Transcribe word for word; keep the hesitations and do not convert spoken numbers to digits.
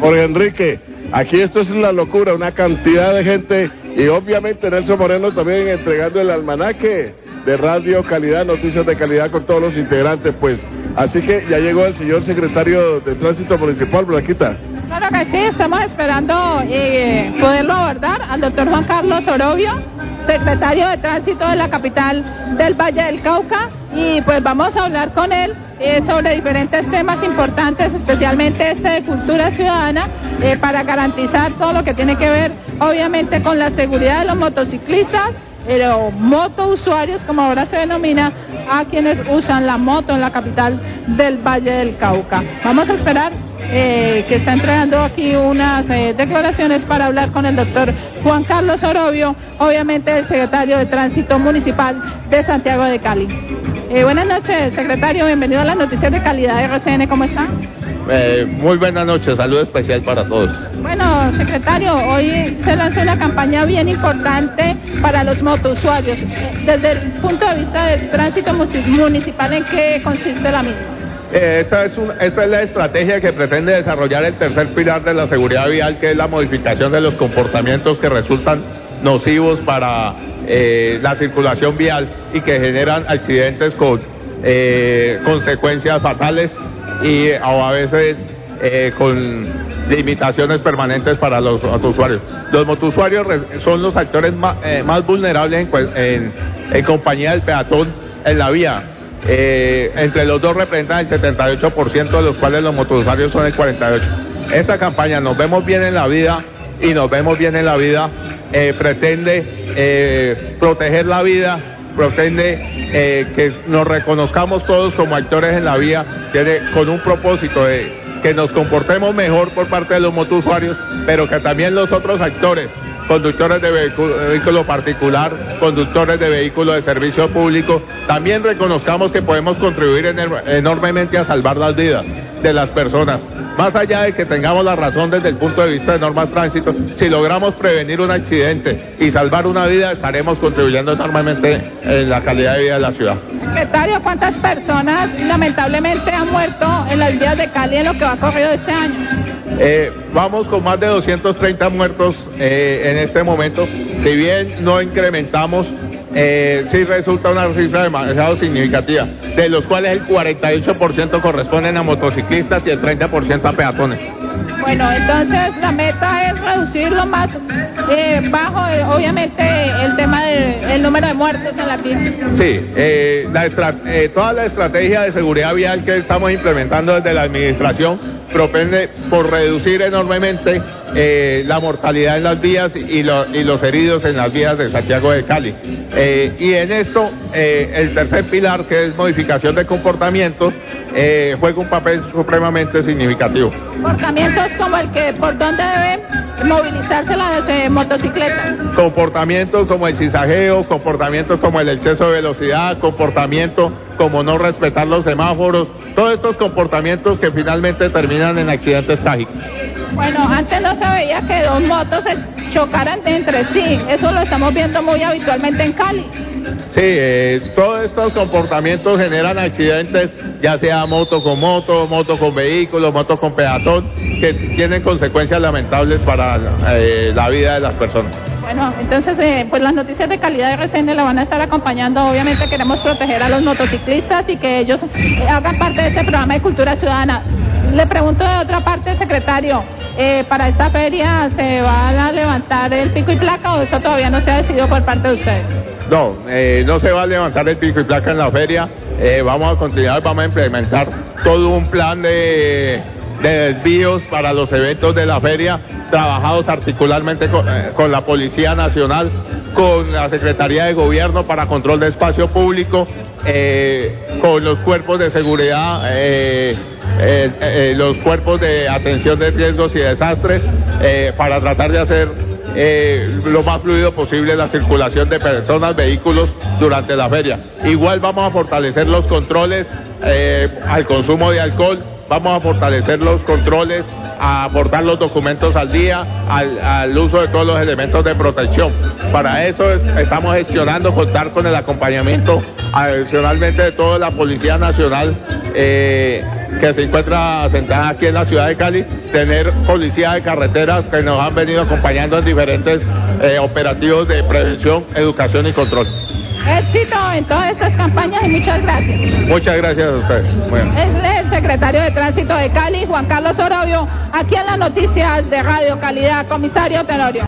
Jorge Enrique, aquí esto es una locura, una cantidad de gente, y obviamente Nelson Moreno también entregando el almanaque de Radio Calidad, noticias de calidad con todos los integrantes, pues. Así que ya llegó el señor secretario de Tránsito Municipal, Blanquita. Claro que sí, estamos esperando eh, poderlo abordar al doctor Juan Carlos Orobio, secretario de Tránsito de la capital del Valle del Cauca, y pues vamos a hablar con él eh, sobre diferentes temas importantes, especialmente este de cultura ciudadana, eh, para garantizar todo lo que tiene que ver, obviamente, con la seguridad de los motociclistas, eh, o motousuarios, como ahora se denomina, a quienes usan la moto en la capital del Valle del Cauca. Vamos a esperar eh, que está entregando aquí unas eh, declaraciones para hablar con el doctor Juan Carlos Orobio, obviamente el secretario de Tránsito Municipal de Santiago de Cali. Eh, buenas noches, secretario, bienvenido a las noticias de calidad de R C N, ¿cómo está? Eh, muy buenas noches, saludo especial para todos. Bueno, secretario, hoy se lanzó una campaña bien importante para los motousuarios. Desde el punto de vista del tránsito municipal, ¿en qué consiste la misma? Eh, esta, es un, esta es la estrategia que pretende desarrollar el tercer pilar de la seguridad vial, que es la modificación de los comportamientos que resultan nocivos para eh, la circulación vial y que generan accidentes con eh, consecuencias fatales y a veces eh, con limitaciones permanentes para los motousuarios. Los motousuarios son los actores más, eh, más vulnerables en, en, en compañía del peatón en la vía. Eh, entre los dos representan el setenta y ocho por ciento, de los cuales los motousuarios son el cuarenta y ocho por ciento. Esta campaña, Nos Vemos Bien en la Vida y Nos Vemos Bien en la Vida, eh, pretende eh, proteger la vida, pretende eh, que nos reconozcamos todos como actores en la vía, tiene con un propósito de que nos comportemos mejor por parte de los motousuarios, pero que también los otros actores, conductores de vehículo, vehículo particular, conductores de vehículos de servicio público, también reconozcamos que podemos contribuir enormemente a salvar las vidas de las personas. Más allá de que tengamos la razón desde el punto de vista de normas tránsito, si logramos prevenir un accidente y salvar una vida, estaremos contribuyendo enormemente en la calidad de vida de la ciudad. Secretario, ¿cuántas personas lamentablemente han muerto en las vías de Cali en lo que va corrido este año? Eh, vamos con más de doscientos treinta muertos eh, en este momento. Si bien no incrementamos, eh, sí resulta una cifra demasiado significativa, de los cuales el cuarenta y ocho por ciento corresponden a motociclistas y el treinta por ciento a peatones. Bueno, entonces la meta es reducir lo más eh, bajo, eh, obviamente, el tema del número de muertos en la vía. Sí, eh, la estra eh, toda la estrategia de seguridad vial que estamos implementando desde la administración propende por reducir enormemente eh, la mortalidad en las vías y, lo, y los heridos en las vías de Santiago de Cali. Eh, y en esto, eh, el tercer pilar, que es modificación de comportamientos, eh, juega un papel supremamente significativo. Comportamientos como el que, ¿por dónde deben movilizarse las eh, motocicletas? Comportamientos como el zigzagueo, comportamientos como el exceso de velocidad, comportamientos como no respetar los semáforos, todos estos comportamientos que finalmente terminan en accidentes trágicos. Bueno, antes no se veía que dos motos se chocaran entre sí, eso lo estamos viendo muy habitualmente en Cali. Sí, eh, todos estos comportamientos generan accidentes, ya sea moto con moto, moto con vehículo, moto con peatón, que tienen consecuencias lamentables para eh, la vida de las personas. Bueno, entonces, eh, pues las noticias de calidad de R C N la van a estar acompañando. Obviamente queremos proteger a los motociclistas y que ellos eh, hagan parte de este programa de cultura ciudadana. Le pregunto de otra parte, secretario, eh, ¿para esta feria se va a levantar el pico y placa o eso todavía no se ha decidido por parte de ustedes? No, eh, no se va a levantar el pico y placa en la feria. Eh, vamos a continuar, vamos a implementar todo un plan de, de desvíos para los eventos de la feria, trabajados articularmente con, eh, con la Policía Nacional, con la Secretaría de Gobierno para Control de Espacio Público, eh, con los cuerpos de seguridad, eh, eh, eh, los cuerpos de atención de riesgos y desastres, eh, para tratar de hacer Eh, lo más fluido posible la circulación de personas, vehículos durante la feria. Igual vamos a fortalecer los controles eh, al consumo de alcohol, vamos a fortalecer los controles, a aportar los documentos al día, al, al uso de todos los elementos de protección. Para eso es, estamos gestionando contar con el acompañamiento adicionalmente de toda la Policía Nacional eh, que se encuentra asentada aquí en la ciudad de Cali, tener policía de carreteras que nos han venido acompañando en diferentes eh, operativos de prevención, educación y control. Éxito en todas estas campañas y muchas gracias. Muchas gracias a ustedes. Bueno. Es el secretario de Tránsito de Cali, Juan Carlos Orobio, aquí en las noticias de Radio Calidad. Comisario Tenorio.